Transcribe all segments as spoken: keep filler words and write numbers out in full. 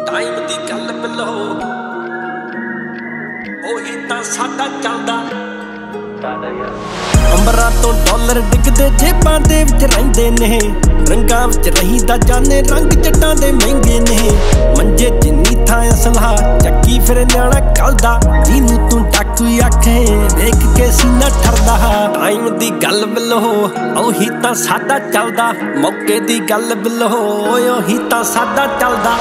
Time दी गल below ओही तां साडा चलदा अंबरां तो डॉलर डिगदे जेबां दे विच रहिंदे ने रंगां विच रहींदा जाने रंग जट्टां दे महंगे ने मंजे जिन्नी थां असला चक्की फिर न्याणा कलदा जिन्नू तू डाकू आखे देख के सीना ठरदा टाइम दी गल बिलो ओही तां साडा चलदा मौके दी गल बिलो ओही तां साडा चलदा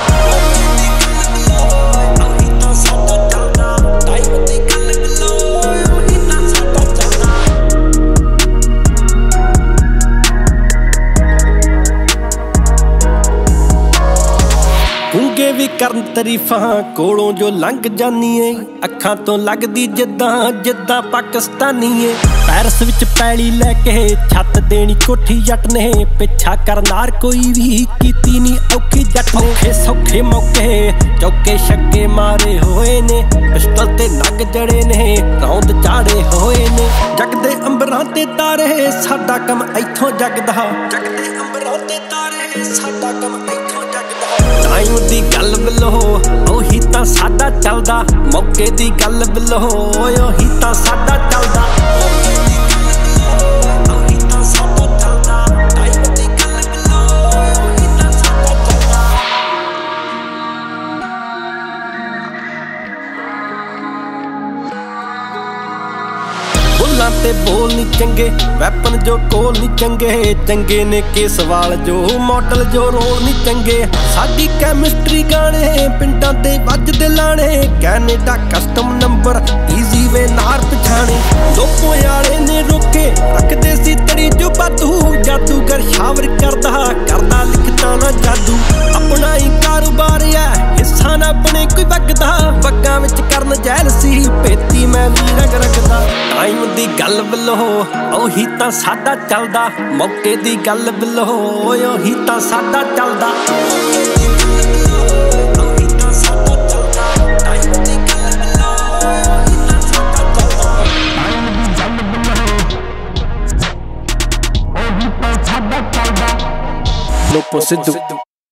गूंगे भी करन तरीफां कोलों जो लंघ जानी है अखां तो लगदी जिद्दां जिद्दां पाकिस्तानी है पैरस विच पैली लैके छत देनी कोठी जट ने पिछा करनार कोई भी कीती नी औखी जट औखे सौखे मौके चौके छक्के मारे होए ने पिस्टल ते नग जड़े ने रौंद चाड़े होए ने जगदे अंबरां ते तारे साडा कम इथों जगदा जगदे अंबरां ते तारे साडा कम इथों जगदा टाइम दी गल बिलो ओही तां साडा चलदा मौके दी गल बिलो ओही तां साडा चलदा बुल्लां ते बोल नी चंगे वैपन जो कोल नी चंगे चंगे ने केस वाल जो मॉडल जो रोल नी चंगे साडी कैमिस्ट्री गाने पिंडां ते वजदे लाने Canada custom number easy way नार पछाणे लोकों वाले ने रोके रखदे सी तड़ी जो बातू जादूगर शावर करदा करदा लिखता ना जादू अपना ही कारोबार है हिस्सा ना बने कोई वगदा वग्गां विच करन जैल सी पेती मैं भी रग रखदा टाइम दी गल बिलो ओही तां साडा चलदा मौके दी गल बिलो ओही तां साडा चलदा लोपो सिद्धू।